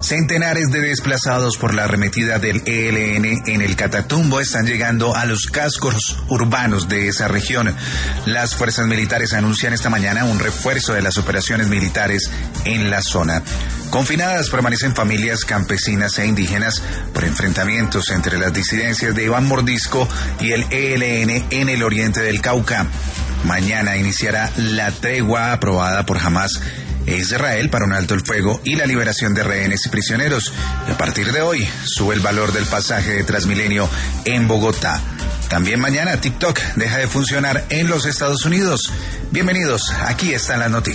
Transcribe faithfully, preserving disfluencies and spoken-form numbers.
Centenares de desplazados por la arremetida del E L N en el Catatumbo están llegando a los cascos urbanos de esa región. Las fuerzas militares anuncian esta mañana un refuerzo de las operaciones militares en la zona. Confinadas permanecen familias campesinas e indígenas por enfrentamientos entre las disidencias de Iván Mordisco y el E L N en el oriente del Cauca. Mañana iniciará la tregua aprobada por Hamás e Israel para un alto el fuego y la liberación de rehenes y prisioneros. Y a partir de hoy sube el valor del pasaje de Transmilenio en Bogotá. También mañana TikTok deja de funcionar en los Estados Unidos. Bienvenidos, aquí están las noticias.